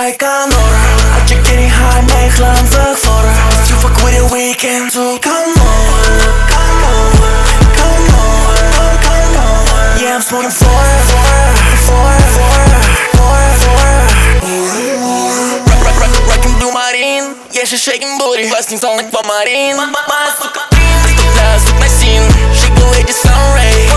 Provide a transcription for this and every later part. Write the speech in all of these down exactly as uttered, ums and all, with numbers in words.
like Anora. I check getting high, make glanzig voor haar. You fuck with the weekend, so come on, come on, come on, come on. Yeah, I'm smoking for her, for her, for her, for her, for her. Rockin' blue marine, yeah, she shaking booty. Blasting sound like Marine. Stop, look my scene. Shake the way the sun ray.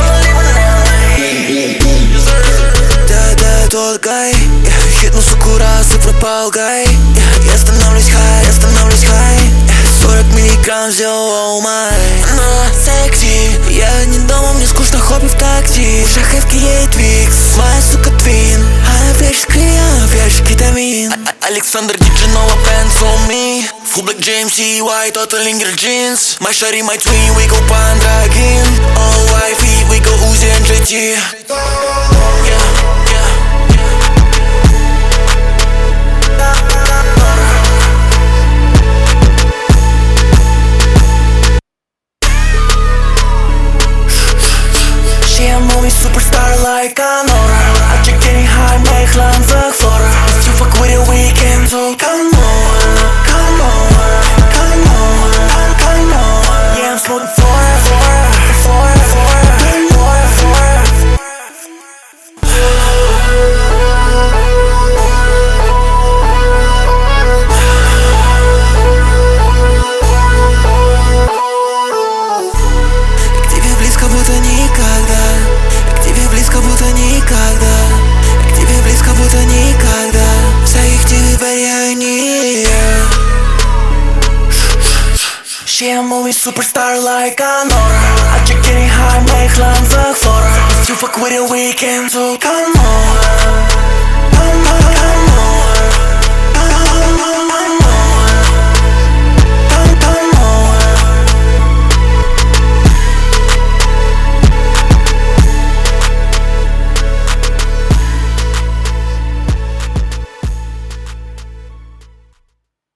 Да, да, тот гай. Хитну суку раз и пропал гай. Я становлюсь хай, я становлюсь хай. Сорок миллиграмм сделал, оу май. Она секси. Я не дома, мне скучно, хобби в такси. В шахевке ей твикс. Моя сука твин. Она флеш крия, флеш кетамин. Александр Диджинова pants on me. Full black James C Y, total linger jeans. My shawty, my twin, we go Pandragin. All wifey, we go Uzi and J T. Yeah, yeah. She a movie superstar like Anora. I check getting high, make glanzig voor haar. You fuck with the weekend, so come on, come on, come on, come on. Yeah, I'm smoking for her, for her, for her, for her, for her, for her. К тебе близко, будто никогда. К тебе близко, будто никогда. К тебе близко, будто никогда. В своих тебе я не. She a movie superstar like Anora. I check getting high, make glanzig voor haar. You fuck with the weekend, so come on, come on.